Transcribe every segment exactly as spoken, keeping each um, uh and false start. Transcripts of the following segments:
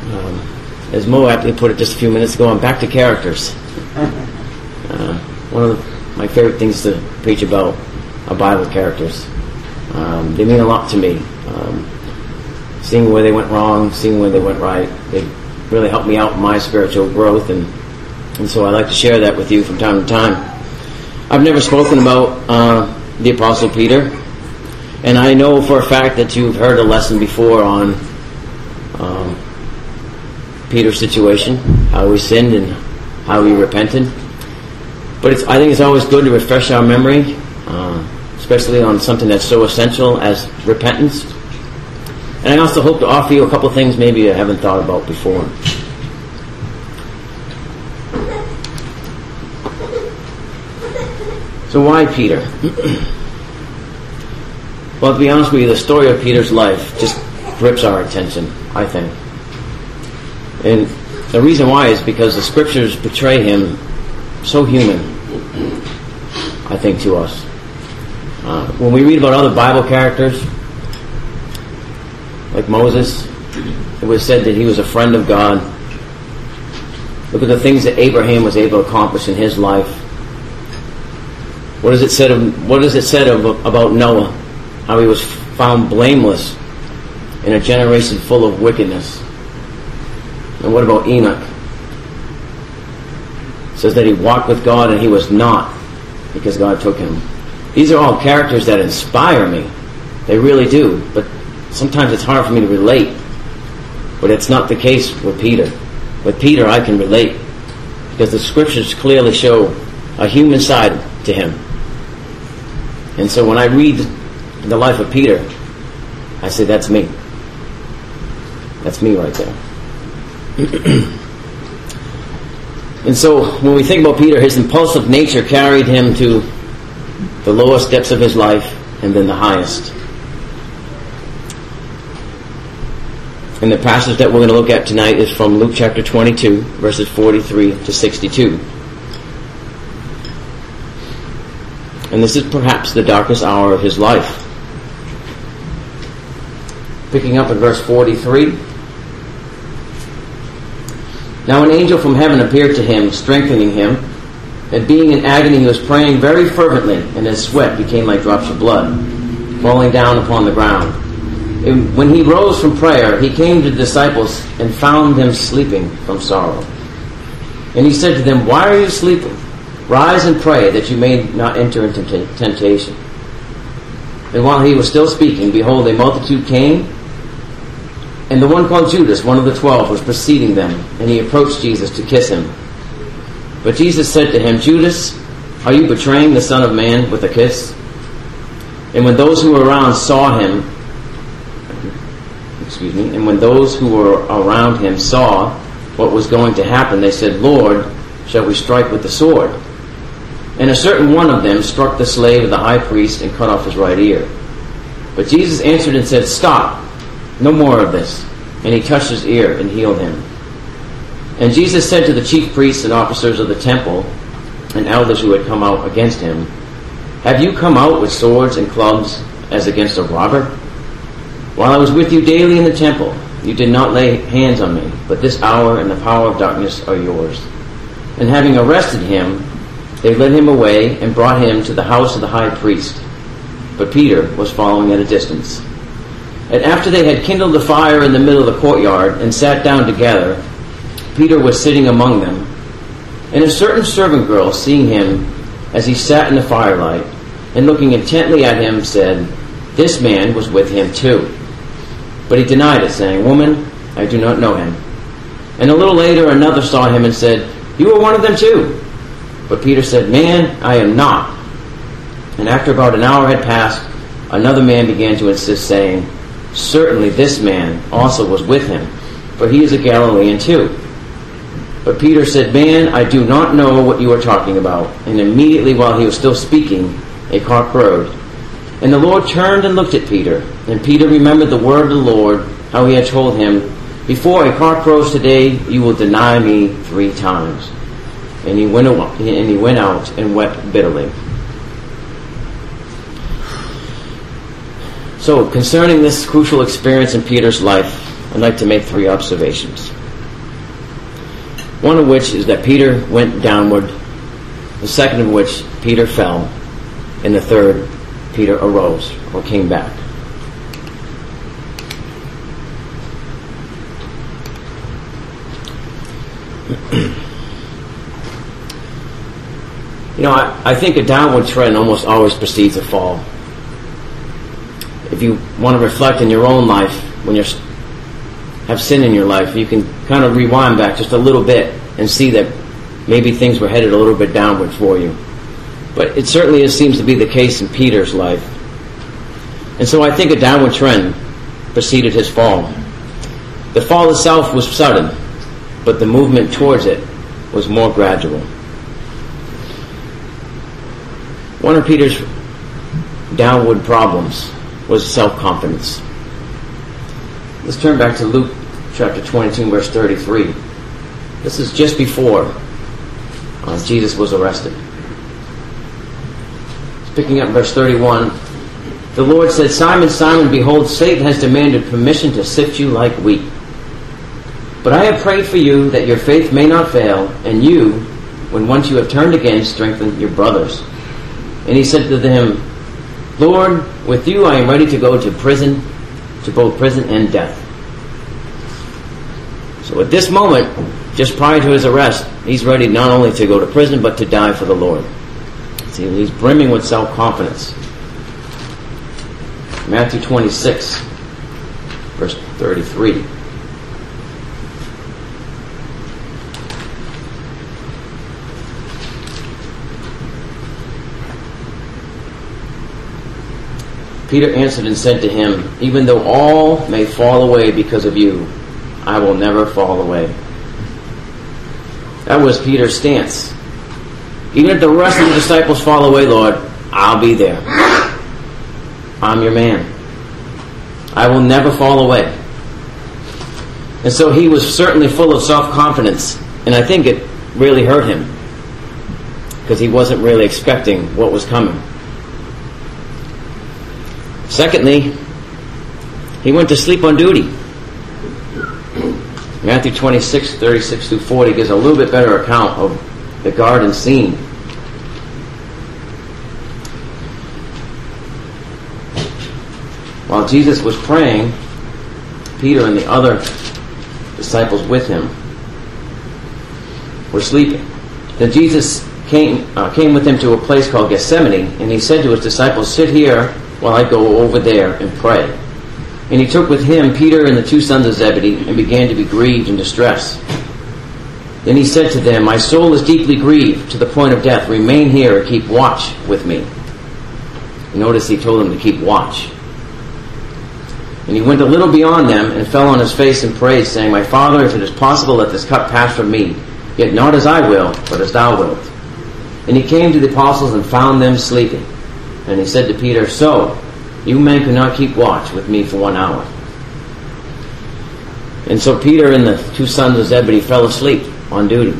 Um, as Mo aptly put it just a few minutes ago, I'm back to characters. Uh, one of the, my favorite things to preach about are Bible characters. Um, they mean a lot to me. Um, seeing where they went wrong, seeing where they went right, they really helped me out in my spiritual growth, and, and so I like to share that with you from time to time. I've never spoken about uh, the Apostle Peter, and I know for a fact that you've heard a lesson before on um, Peter's situation, how he sinned and how he repented. But it's, I think it's always good to refresh our memory, uh, especially on something that's so essential as repentance. And I also hope to offer you a couple of things maybe you haven't thought about before. So why Peter? Well, to be honest with you, the story of Peter's life just grips our attention, I think. And the reason why is because the scriptures portray him so human, I think, to us. Uh, when we read about other Bible characters, like Moses, it was said that he was a friend of God. Look at the things that Abraham was able to accomplish in his life. What is it said of, what is it said of, about Noah? How he was found blameless in a generation full of wickedness. And what about Enoch? It says that he walked with God and he was not, because God took him. These are all characters that inspire me. They really do. But sometimes it's hard for me to relate. But it's not the case with Peter. With Peter, I can relate, because the scriptures clearly show a human side to him. And so when I read the life of Peter, I say, that's me. That's me right there. And so when we think about Peter, his impulsive nature carried him to the lowest depths of his life and then the highest. And the passage that we're going to look at tonight is from Luke chapter twenty-two, verses forty-three to sixty-two. And this is perhaps the darkest hour of his life. Picking up at verse forty-three. Now an angel from heaven appeared to him, strengthening him. And being in agony, he was praying very fervently, and his sweat became like drops of blood, falling down upon the ground. And when he rose from prayer, he came to the disciples and found them sleeping from sorrow. And he said to them, "Why are you sleeping? Rise and pray, that you may not enter into temptation." And while he was still speaking, behold, a multitude came, and the one called Judas, one of the twelve, was preceding them, and he approached Jesus to kiss him. But Jesus said to him, "Judas, are you betraying the Son of Man with a kiss?" And when those who were around saw him, excuse me, and when those who were around him saw what was going to happen, they said, "Lord, shall we strike with the sword?" And a certain one of them struck the slave of the high priest and cut off his right ear. But Jesus answered and said, "Stop, no more of this." And he touched his ear and healed him. And Jesus said to the chief priests and officers of the temple and elders who had come out against him, "Have you come out with swords and clubs as against a robber? While I was with you daily in the temple, you did not lay hands on me, but this hour and the power of darkness are yours." And having arrested him, they led him away and brought him to the house of the high priest. But Peter was following at a distance. And after they had kindled a fire in the middle of the courtyard and sat down together, Peter was sitting among them. And a certain servant girl, seeing him as he sat in the firelight, and looking intently at him, said, "This man was with him too." But he denied it, saying, "Woman, I do not know him." And a little later another saw him and said, "You are one of them too." But Peter said, "Man, I am not." And after about an hour had passed, another man began to insist, saying, "Certainly this man also was with him, for he is a Galilean too." But Peter said, "Man, I do not know what you are talking about." And immediately while he was still speaking, a cock crowed. And the Lord turned and looked at Peter. And Peter remembered the word of the Lord, how he had told him, "Before a cock crows today, you will deny me three times." And he went out, and he went out and wept bitterly. So, concerning this crucial experience in Peter's life, I'd like to make three observations. One of which is that Peter went downward, the second of which Peter fell, and the third, Peter arose or came back. You know, I, I think a downward trend almost always precedes a fall. If you want to reflect in your own life, when you have sin in your life, you can kind of rewind back just a little bit and see that maybe things were headed a little bit downward for you. But it certainly seems to be the case in Peter's life. And so I think a downward trend preceded his fall. The fall itself was sudden, but the movement towards it was more gradual. One of Peter's downward problems was self-confidence. Let's turn back to Luke chapter twenty-two, verse thirty-three. This is just before uh, Jesus was arrested. Picking up verse thirty-one, the Lord said, Simon, Simon, behold, Satan has demanded permission to sift you like wheat. But I have prayed for you that your faith may not fail, and you, when once you have turned again, strengthen your brothers. And he said to them, Lord, with you I am ready to go to prison, to both prison and death. So at this moment, just prior to his arrest, he's ready not only to go to prison, but to die for the Lord. See, he's brimming with self-confidence. Matthew twenty-six, verse thirty-three. Peter answered and said to him, even though all may fall away because of you, I will never fall away. That was Peter's stance. Even if the rest of the disciples fall away, Lord, I'll be there. I'm your man. I will never fall away. And so he was certainly full of self-confidence, and I think it really hurt him because he wasn't really expecting what was coming. Secondly, he went to sleep on duty. Matthew twenty-six, thirty-six through forty gives a little bit better account of the garden scene. While Jesus was praying, Peter and the other disciples with him were sleeping. Then Jesus came, uh, came with him to a place called Gethsemane, and he said to his disciples, sit here while I go over there and pray. And he took with him Peter and the two sons of Zebedee and began to be grieved and distressed. Then he said to them, my soul is deeply grieved to the point of death. Remain here and keep watch with me. You notice he told them to keep watch. And he went a little beyond them and fell on his face and prayed, saying, my Father, if it is possible, let this cup pass from me. Yet not as I will, but as thou wilt. And he came to the apostles and found them sleeping. And he said to Peter, so, you men could not keep watch with me for one hour. And so Peter and the two sons of Zebedee fell asleep on duty.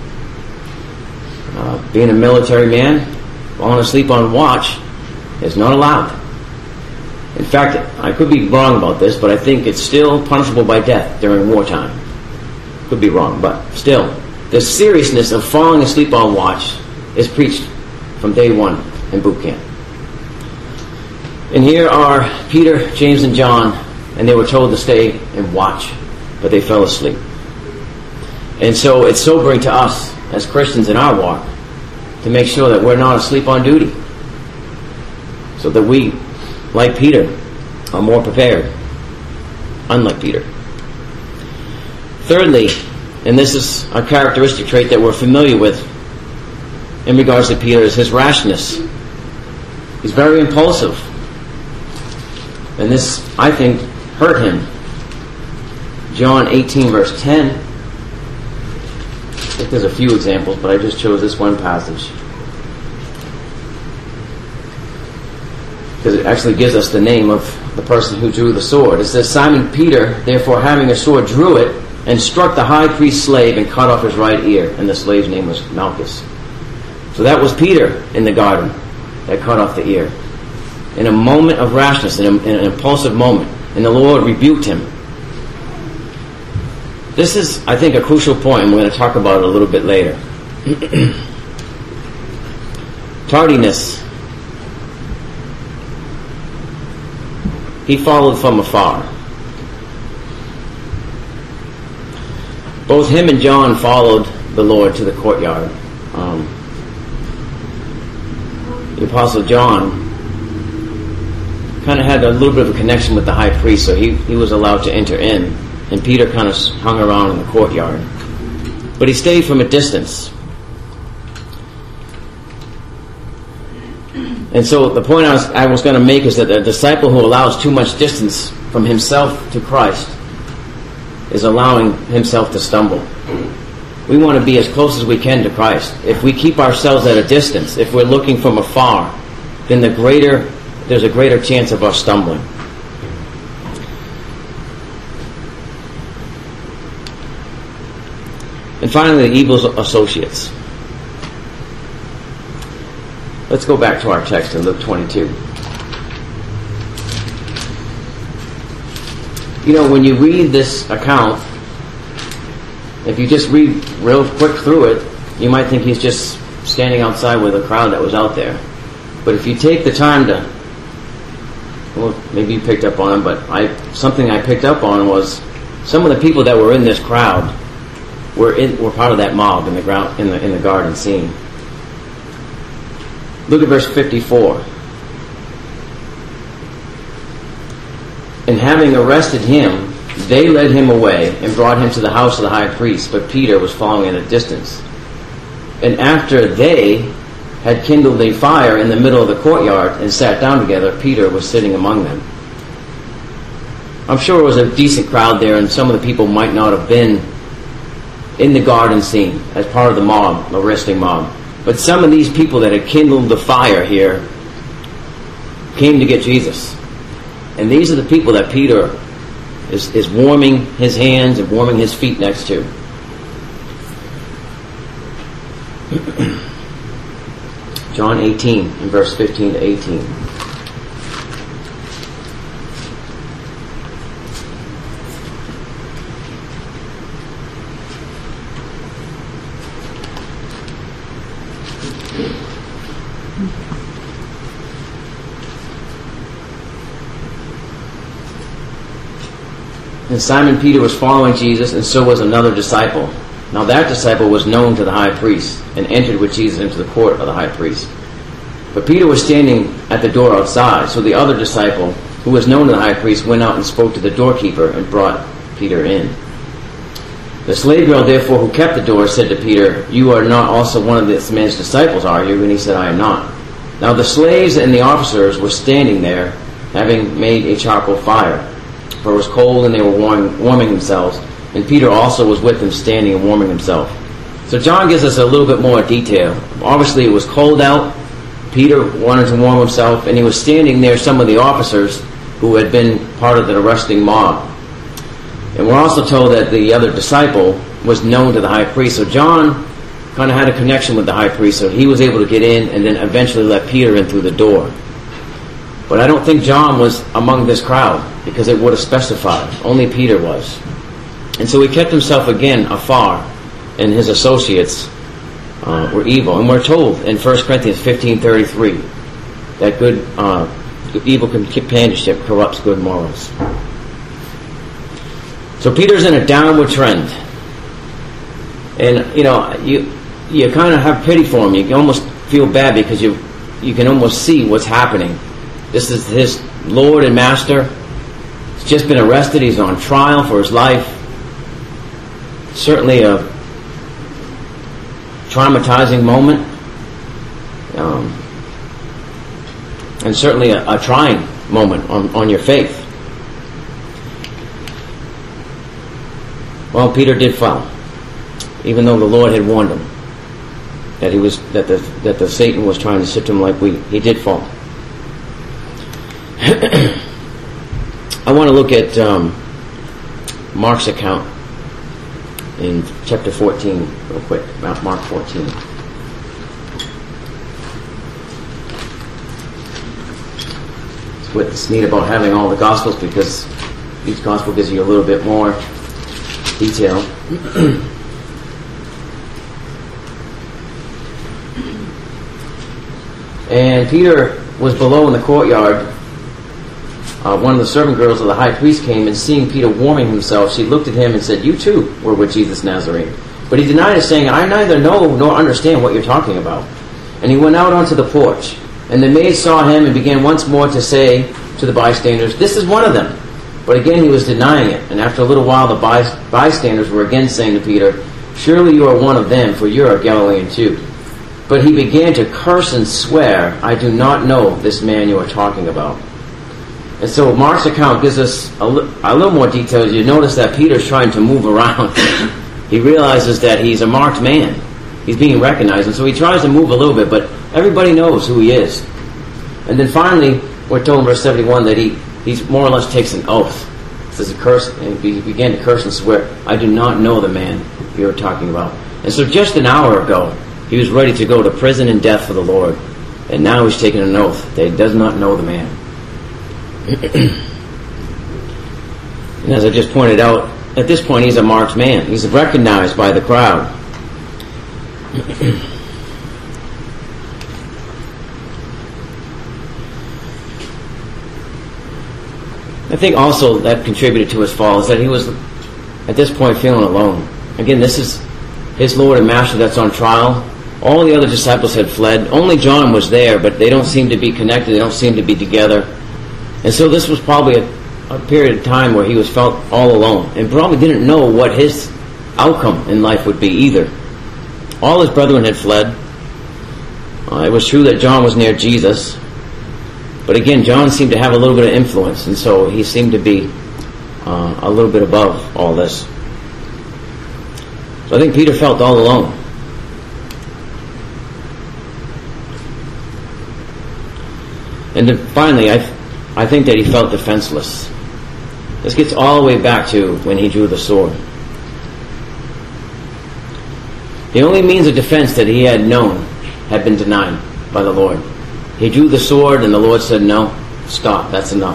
Uh, being a military man, falling asleep on watch is not allowed. In fact, I could be wrong about this, but I think it's still punishable by death during wartime. Could be wrong, but still, the seriousness of falling asleep on watch is preached from day one in boot camp. And here are Peter, James, and John, and they were told to stay and watch, but they fell asleep. And so it's sobering to us as Christians in our walk to make sure that we're not asleep on duty, so that we, like Peter, are more prepared, unlike Peter. Thirdly, and this is a characteristic trait that we're familiar with in regards to Peter, is his rashness. He's very impulsive. And this, I think, hurt him. John eighteen, verse ten. I think there's a few examples, but I just chose this one passage because it actually gives us the name of the person who drew the sword. It says, Simon Peter, therefore having a sword, drew it and struck the high priest's slave and cut off his right ear. And the slave's name was Malchus. So that was Peter in the garden that cut off the ear. In a moment of rashness, in, a, in an impulsive moment. And the Lord rebuked him. This is, I think, a crucial point, and we're going to talk about it a little bit later. Tardiness. He followed from afar. Both him and John followed the Lord to the courtyard. Um, the Apostle John kind of had a little bit of a connection with the high priest, so he, he was allowed to enter in. And Peter kind of hung around in the courtyard. But he stayed from a distance. And so the point I was, I was going to make is that a disciple who allows too much distance from himself to Christ is allowing himself to stumble. We want to be as close as we can to Christ. If we keep ourselves at a distance, if we're looking from afar, then the greater there's a greater chance of us stumbling. And finally, the evil associates. Let's go back to our text in Luke twenty-two. You know, when you read this account, if you just read real quick through it, you might think he's just standing outside with a crowd that was out there. But if you take the time to, well, maybe you picked up on it, but I something I picked up on was some of the people that were in this crowd were in, were part of that mob in the ground in the in the garden scene. Look at verse fifty-four. And having arrested him, they led him away and brought him to the house of the high priest, but Peter was following at a distance. And after they had kindled a fire in the middle of the courtyard and sat down together, Peter was sitting among them. I'm sure it was a decent crowd there, and some of the people might not have been in the garden scene as part of the mob, the arresting mob. But some of these people that had kindled the fire here came to get Jesus. And these are the people that Peter is, is warming his hands and warming his feet next to. John eighteen, in verse fifteen to eighteen. And Simon Peter was following Jesus, and so was another disciple. Now that disciple was known to the high priest, and entered with Jesus into the court of the high priest. But Peter was standing at the door outside, so the other disciple, who was known to the high priest, went out and spoke to the doorkeeper and brought Peter in. The slave girl, therefore, who kept the door, said to Peter, "You are not also one of this man's disciples, are you?" And he said, "I am not." Now the slaves and the officers were standing there, having made a charcoal fire. For it was cold, and they were warming, warming themselves. And Peter also was with them, standing and warming himself. So John gives us a little bit more detail. Obviously, it was cold out. Peter wanted to warm himself, and he was standing near some of the officers who had been part of the arresting mob. And we're also told that the other disciple was known to the high priest. So John kind of had a connection with the high priest, so he was able to get in and then eventually let Peter in through the door. But I don't think John was among this crowd, because it would have specified. Only Peter was. And so he kept himself again afar, and his associates uh, were evil. And we're told in First Corinthians fifteen thirty-three that good, uh, evil companionship corrupts good morals. So Peter's in a downward trend. And, you know, you you kind of have pity for him. You can almost feel bad because you you can almost see what's happening. This is his Lord and Master. He's just been arrested. He's on trial for his life. Certainly a traumatizing moment. Um, and certainly a, a trying moment on, on your faith. Well, Peter did fall, even though the Lord had warned him that he was that the that the Satan was trying to sift him like wheat. He did fall. I want to look at um, Mark's account in chapter fourteen real quick. Mark fourteen. It's what's neat about having all the Gospels, because each Gospel gives you a little bit more detail. And Peter was below in the courtyard. Uh, one of the servant girls of the high priest came, and seeing Peter warming himself, she looked at him and said, "You too were with Jesus Nazarene." But he denied it, saying, "I neither know nor understand what you're talking about." And he went out onto the porch. And the maid saw him and began once more to say to the bystanders, "This is one of them." But again he was denying it. And after a little while the by- bystanders were again saying to Peter, "Surely you are one of them, for you're a Galilean too." But he began to curse and swear, "I do not know this man you are talking about." And so Mark's account gives us a, li- a little more details. You notice that Peter's trying to move around. He realizes that he's a marked man. He's being recognized. And so he tries to move a little bit, but everybody knows who he is. And then finally, we're told in verse seventy-one that he he's more or less takes an oath. It says he cursed, and he began to curse and swear, "I do not know the man you're talking about." And so just an hour ago, he was ready to go to prison and death for the Lord. And now he's taking an oath that he does not know the man. And as I just pointed out, at this point he's a marked man. He's recognized by the crowd. I think also that contributed to his fall is that he was at this point feeling alone. Again, this is his Lord and Master that's on trial. All the other disciples had fled. Only John was there, but they don't seem to be connected. They don't seem to be together. And so this was probably a, a period of time where he was felt all alone and probably didn't know what his outcome in life would be either. All his brethren had fled. Uh, it was true that John was near Jesus. But again, John seemed to have a little bit of influence, and so he seemed to be uh, a little bit above all this. So I think Peter felt all alone. And then finally, I, th- I think that he felt defenseless. This gets all the way back to when he drew the sword. The only means of defense that he had known had been denied by the Lord. He drew the sword and the Lord said, "No, stop, that's enough."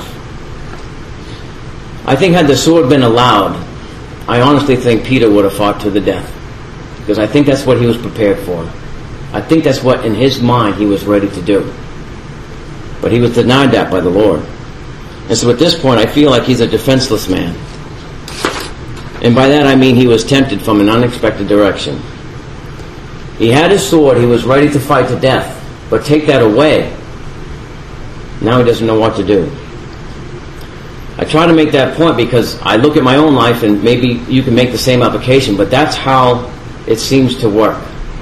I think had the sword been allowed, I honestly think Peter would have fought to the death. Because I think that's what he was prepared for. I think that's what in his mind he was ready to do. But he was denied that by the Lord. And so at this point I feel like he's a defenseless man. And by that I mean he was tempted from an unexpected direction. He had his sword, he was ready to fight to death. But take that away, now he doesn't know what to do. I try to make that point because I look at my own life, and maybe you can make the same application, but that's how it seems to work.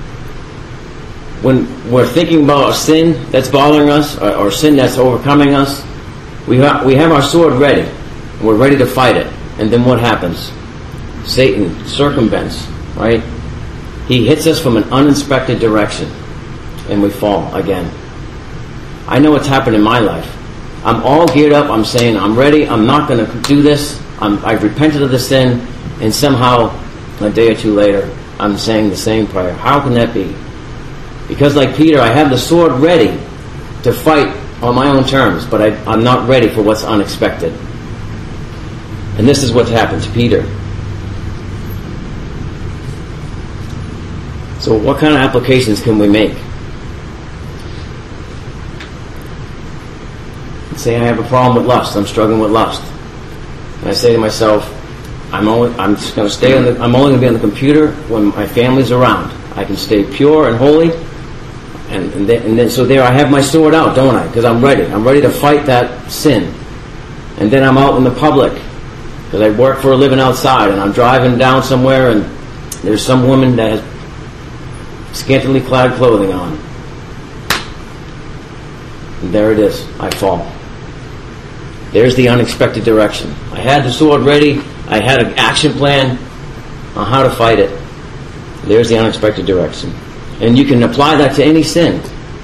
When we're thinking about a sin that's bothering us, or, or sin that's overcoming us, we, ha- we have our sword ready, and we're ready to fight it. And then what happens? Satan circumvents, right? He hits us from an uninspected direction. And we fall again. I know what's happened in my life. I'm all geared up. I'm saying, I'm ready. I'm not going to do this. I'm, I've repented of the sin. And somehow, a day or two later, I'm saying the same prayer. How can that be? Because like Peter, I have the sword ready to fight on my own terms. But I, I'm not ready for what's unexpected. And this is what's happened to Peter. So what kind of applications can we make? Say I have a problem with lust. I'm struggling with lust, and I say to myself, "I'm only. I'm just going to stay on the. I'm only going to be on the computer when my family's around. I can stay pure and holy, and and then, and then so there I have my sword out, don't I? Because I'm ready. I'm ready to fight that sin. And then I'm out in the public because I work for a living outside, and I'm driving down somewhere, and there's some woman that has scantily clad clothing on, and there it is. I fall." There's the unexpected direction. I had the sword ready. I had an action plan on how to fight it. There's the unexpected direction. And you can apply that to any sin.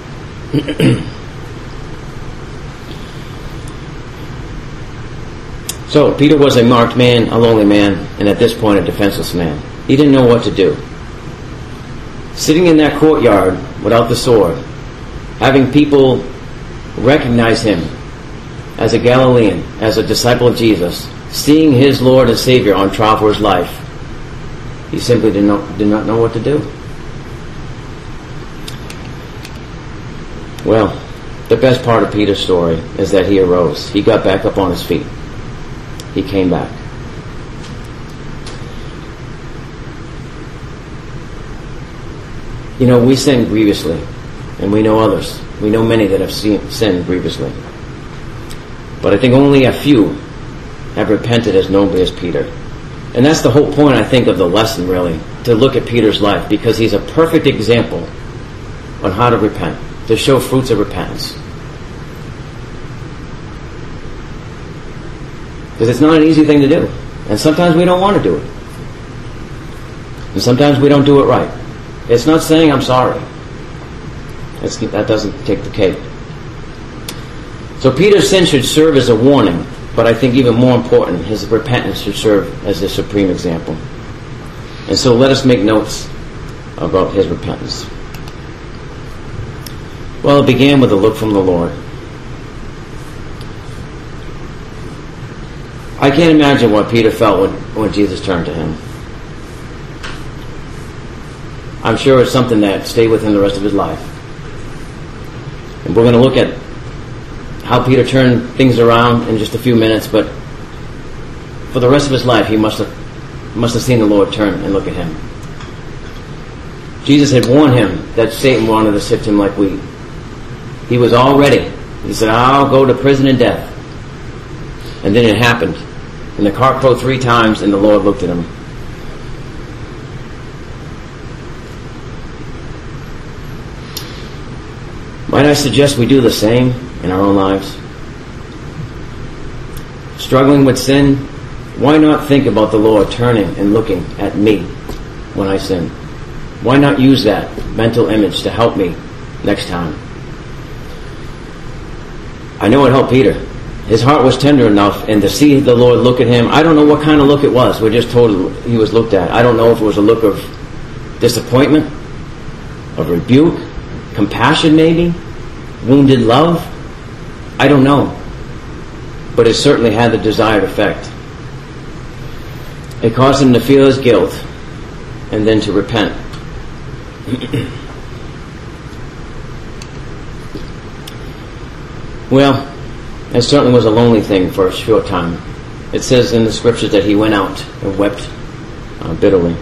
So, Peter was a marked man, a lonely man, and at this point a defenseless man. He didn't know what to do. Sitting in that courtyard without the sword, having people recognize him as a Galilean, as a disciple of Jesus, seeing his Lord and Savior on trial for his life, He simply did not, did not know what to do. Well, the best part of Peter's story is that he arose. He got back up on his feet. He came back. You know, we sin grievously, and we know others. We know many that have seen, sinned grievously. But I think only a few have repented as nobly as Peter. And that's the whole point, I think, of the lesson, really, to look at Peter's life, because he's a perfect example on how to repent, to show fruits of repentance. Because it's not an easy thing to do. And sometimes we don't want to do it. And sometimes we don't do it right. It's not saying I'm sorry. It's, that doesn't take the cake. So Peter's sin should serve as a warning, but I think even more important, his repentance should serve as a supreme example. And so let us make notes about his repentance. Well, it began with a look from the Lord. I can't imagine what Peter felt when, when Jesus turned to him. I'm sure it's something that stayed with him the rest of his life. And we're going to look at how Peter turned things around in just a few minutes, but for the rest of his life he must have must have seen the Lord turn and look at him. Jesus had warned him that Satan wanted to sift him like wheat. He was all ready. He said, I'll go to prison and death. And then it happened. And the cock crowed three times, and the Lord looked at him. Might I suggest we do the same in our own lives? Struggling with sin, why not think about the Lord turning and looking at me when I sin? Why not use that mental image to help me next time? I know it helped Peter. His heart was tender enough, and to see the Lord look at him, I don't know what kind of look it was. We're just told he was looked at. I don't know if it was a look of disappointment, of rebuke, compassion maybe, wounded love. I don't know. But it certainly had the desired effect. It caused him to feel his guilt and then to repent. Well, it certainly was a lonely thing for a short time. It says in the scriptures that he went out and wept uh, bitterly.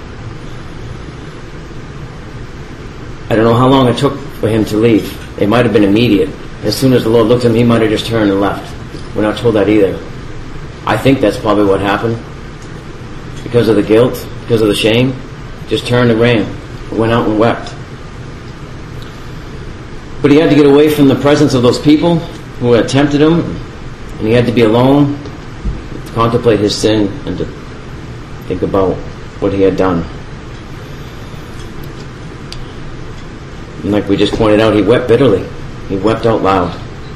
I don't know how long it took for him to leave. It might have been immediate. As soon as the Lord looked at him, he might have just turned and left. We're not told that either. I think that's probably what happened. Because of the guilt, because of the shame, just turned and ran, went out and wept. But he had to get away from the presence of those people who had tempted him, and he had to be alone to contemplate his sin and to think about what he had done. And like we just pointed out, he wept bitterly. He wept out loud.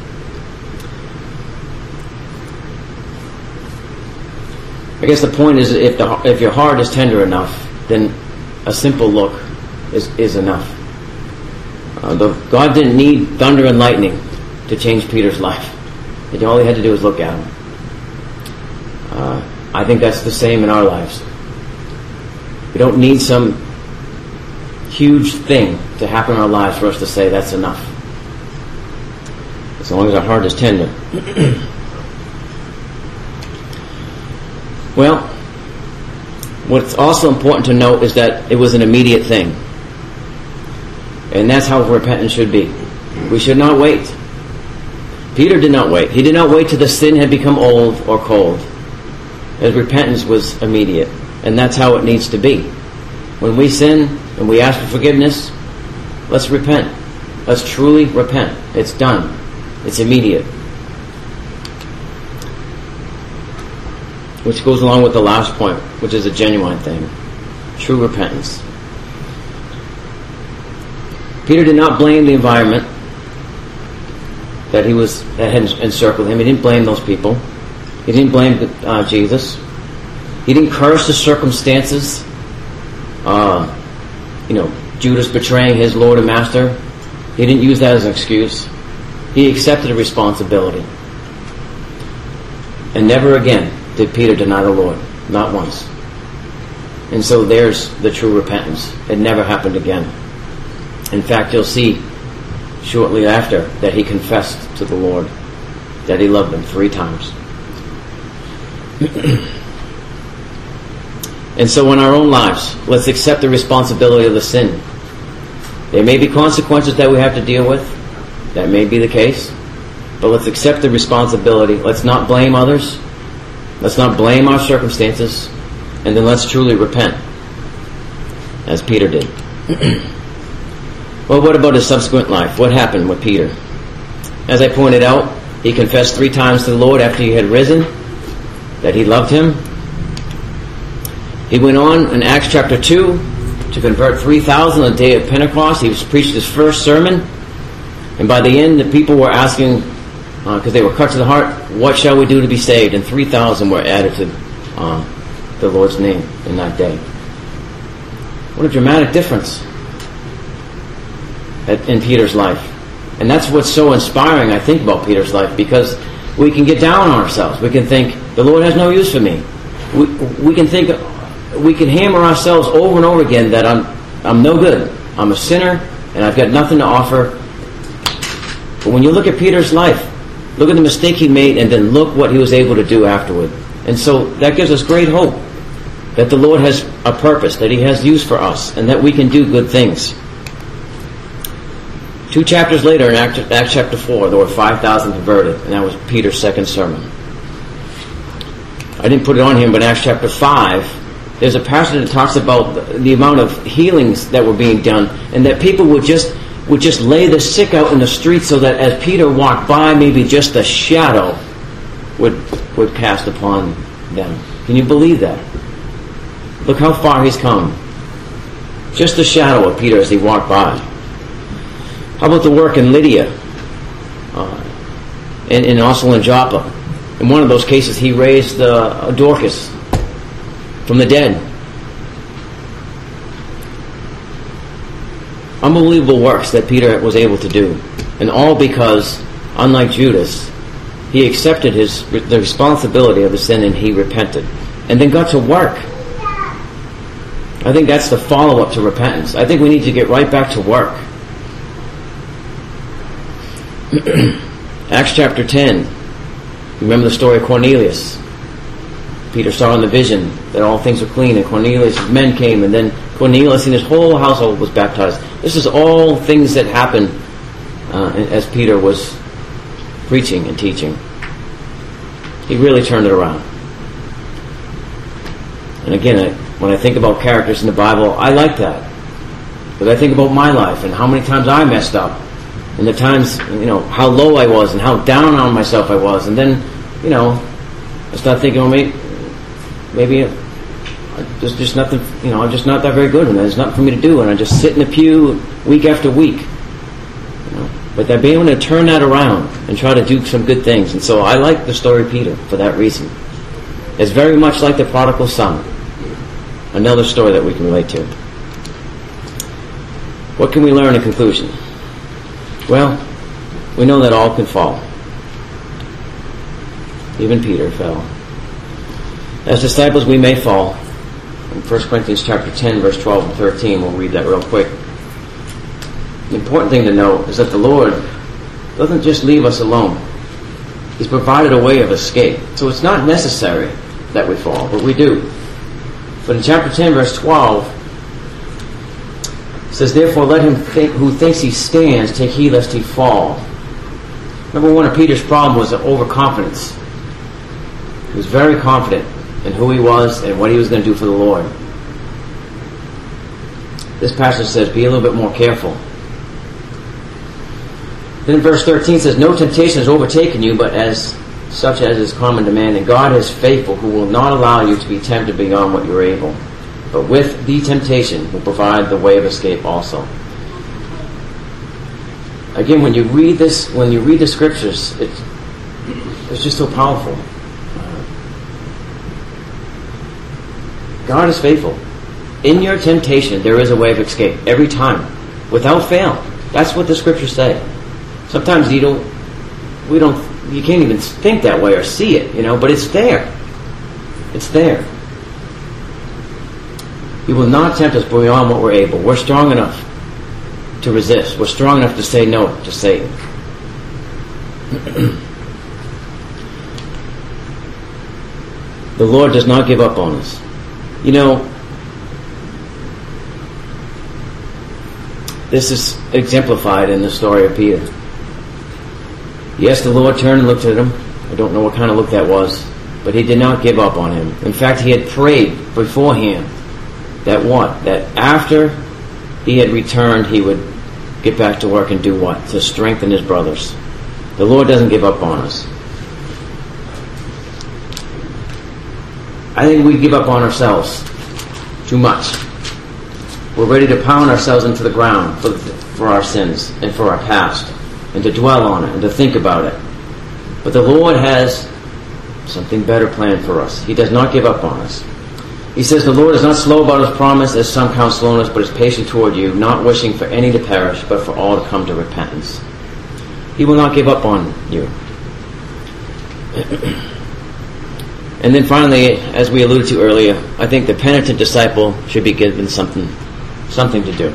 I guess the point is, if the if your heart is tender enough, then a simple look is, is enough. Uh, the, God didn't need thunder and lightning to change Peter's life. All he had to do was look at him. Uh, I think that's the same in our lives. We don't need some huge thing to happen in our lives for us to say that's enough. As long as our heart is tender. Well, what's also important to note is that it was an immediate thing. And that's how repentance should be. We should not wait. Peter did not wait. He did not wait till the sin had become old or cold. His repentance was immediate. And that's how it needs to be. When we sin and we ask for forgiveness, let's repent. Let's truly repent. It's done. It's immediate. Which goes along with the last point, which is a genuine thing. True repentance. Peter did not blame the environment that he was that had encircled him. He didn't blame those people. He didn't blame uh, Jesus. He didn't curse the circumstances. Uh, you know, Judas betraying his Lord and Master. He didn't use that as an excuse. He accepted a responsibility. And never again did Peter deny the Lord. Not once. And so there's the true repentance. It never happened again. In fact, you'll see shortly after that he confessed to the Lord that he loved him three times. And so in our own lives, let's accept the responsibility of the sin. There may be consequences that we have to deal with. That may be the case. But let's accept the responsibility. Let's not blame others. Let's not blame our circumstances. And then let's truly repent, as Peter did. Well, what about his subsequent life? What happened with Peter? As I pointed out, he confessed three times to the Lord after he had risen that he loved him. He went on in Acts chapter two to convert three thousand on the day of Pentecost. He was preached his first sermon. And by the end, the people were asking, because uh, they were cut to the heart, what shall we do to be saved? And three thousand were added to uh, the Lord's name in that day. What a dramatic difference at, in Peter's life. And that's what's so inspiring, I think, about Peter's life, because we can get down on ourselves. We can think, the Lord has no use for me. We, we can think, we can hammer ourselves over and over again that I'm, I'm no good. I'm a sinner, and I've got nothing to offer. But when you look at Peter's life, look at the mistake he made, and then look what he was able to do afterward. And so that gives us great hope that the Lord has a purpose, that he has use for us, and that we can do good things. Two chapters later, in Acts, Acts chapter four, there were five thousand converted, and that was Peter's second sermon. I didn't put it on here, but in Acts chapter five, there's a passage that talks about the, the amount of healings that were being done, and that people would just would just lay the sick out in the street so that as Peter walked by, maybe just a shadow would would cast upon them. Can you believe that? Look how far he's come. Just a shadow of Peter as he walked by. How about the work in Lydia? Uh, and, and also in Joppa. In one of those cases, he raised uh, Dorcas from the dead. Unbelievable works that Peter was able to do. And all because, unlike Judas, he accepted his the responsibility of the sin and he repented. And then got to work. I think that's the follow-up to repentance. I think we need to get right back to work. Acts chapter ten. Remember the story of Cornelius. Peter saw in the vision that all things were clean, and Cornelius' men came, and then Cornelius and his whole household was baptized. This is all things that happened uh, as Peter was preaching and teaching. He really turned it around. And again, I, when I think about characters in the Bible, I like that. Because I think about my life and how many times I messed up. And the times, you know, how low I was and how down on myself I was. And then, you know, I start thinking, well, maybe, maybe there's just nothing, you know, I'm just not that very good, and there's nothing for me to do, and I just sit in the pew week after week. You know? But that being able to turn that around and try to do some good things. And so I like the story of Peter for that reason. It's very much like the prodigal son. Another story that we can relate to. What can we learn in conclusion? Well, we know that all can fall. Even Peter fell. As disciples, we may fall. In First Corinthians chapter ten, verse twelve and thirteen, we'll read that real quick. The important thing to know is that the Lord doesn't just leave us alone. He's provided a way of escape. So it's not necessary that we fall, but we do. But in chapter ten, verse twelve, it says, therefore let him think, who thinks he stands take heed lest he fall. Number one of Peter's problem was overconfidence. He was very confident in who he was and what he was going to do for the Lord. This passage says, be a little bit more careful. Then in verse thirteen it says, no temptation has overtaken you, but as such as is common to man, and God is faithful, who will not allow you to be tempted beyond what you're able. But with the temptation will provide the way of escape also. Again, when you read this, when you read the scriptures, it, it's just so powerful. God is faithful. In your temptation, there is a way of escape every time, without fail. That's what the scriptures say. Sometimes you don't, we don't, you can't even think that way or see it, you know. But it's there. It's there. He will not tempt us beyond what we're able. We're strong enough to resist. We're strong enough to say no to Satan. The Lord does not give up on us. You know, this is exemplified in the story of Peter. Yes, the Lord turned and looked at him. I don't know what kind of look that was, but he did not give up on him. In fact, he had prayed beforehand that what? That after he had returned, he would get back to work and do what? To strengthen his brothers. The Lord doesn't give up on us. I think we give up on ourselves too much. We're ready to pound ourselves into the ground for, for our sins and for our past, and to dwell on it and to think about it. But the Lord has something better planned for us. He does not give up on us. He says, the Lord is not slow about his promise, as some count slowness, but is patient toward you, not wishing for any to perish, but for all to come to repentance. He will not give up on you. And then finally, as we alluded to earlier, I think the penitent disciple should be given something something to do.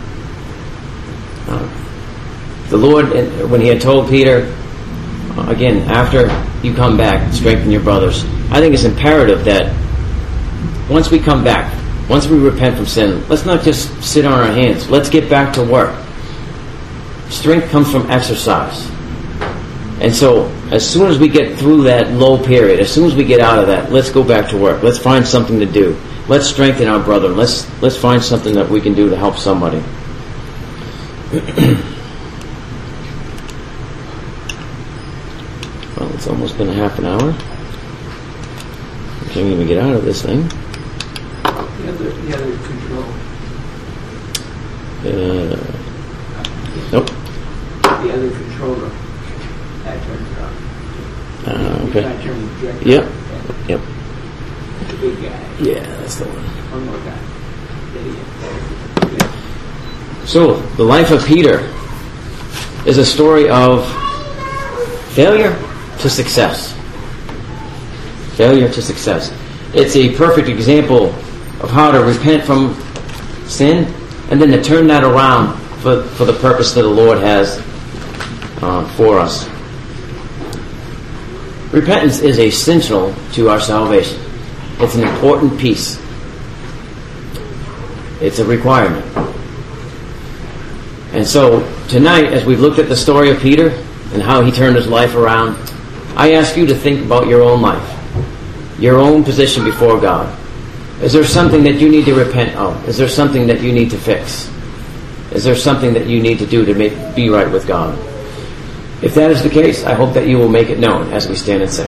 Uh, the Lord, when he had told Peter, uh, again, after you come back, strengthen your brothers, I think it's imperative that once we come back, once we repent from sin, let's not just sit on our hands. Let's get back to work. Strength comes from exercise. And so, as soon as we get through that low period, as soon as we get out of that, let's go back to work. Let's find something to do. Let's strengthen our brother. Let's let's find something that we can do to help somebody. Well, it's almost been a half an hour. I can't even get out of this thing. The other, the other control. Uh, nope. The other controller. That turns it on. Uh, okay. That turns the director. Yep. Yep. The big guy. Yeah, that's the one. One more guy. Idiot. So, the life of Peter is a story of failure to success. Failure to success. It's a perfect example of how to repent from sin and then to turn that around for, for the purpose that the Lord has uh, for us. Repentance is essential to our salvation. It's an important piece. It's a requirement. And so, tonight, as we've looked at the story of Peter and how he turned his life around, I ask you to think about your own life, your own position before God. Is there something that you need to repent of? Is there something that you need to fix? Is there something that you need to do to make, be right with God? If that is the case, I hope that you will make it known as we stand and sing.